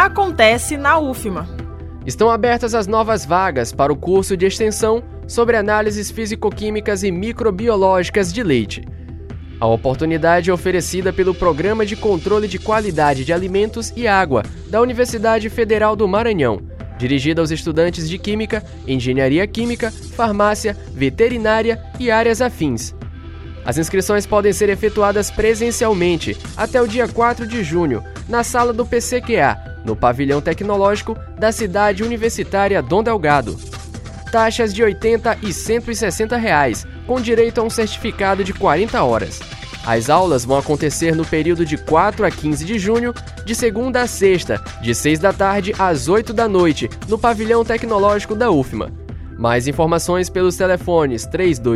acontece na UFMA. Estão abertas as novas vagas para o curso de extensão sobre análises físico-químicas e microbiológicas de leite. A oportunidade é oferecida pelo Programa de Controle de Qualidade de Alimentos e Água da Universidade Federal do Maranhão, dirigida aos estudantes de Química, Engenharia Química, Farmácia, Veterinária e áreas afins. As inscrições podem ser efetuadas presencialmente até o dia 4 de junho, na sala do PCQA, no Pavilhão Tecnológico da Cidade Universitária Dom Delgado. Taxas de R$ 80 e R$ 160, com direito a um certificado de 40 horas. As aulas vão acontecer no período de 4 a 15 de junho, de segunda a sexta, de 6 da tarde às 8 da noite, no Pavilhão Tecnológico da UFMA. Mais informações pelos telefones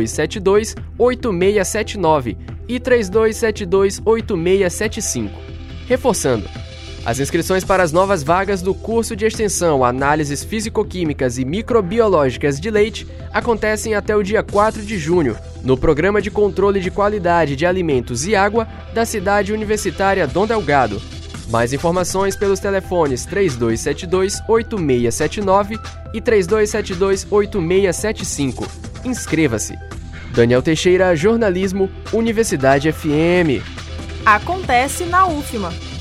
3272-8679 e 3272-8675. Reforçando, as inscrições para as novas vagas do curso de extensão Análises Físico-Químicas e Microbiológicas de Leite acontecem até o dia 4 de junho, no Programa de Controle de Qualidade de Alimentos e Água da Cidade Universitária Dom Delgado. Mais informações pelos telefones 3272-8679 e 3272-8675. Inscreva-se. Daniel Teixeira, Jornalismo, Universidade FM. Acontece na UFMA.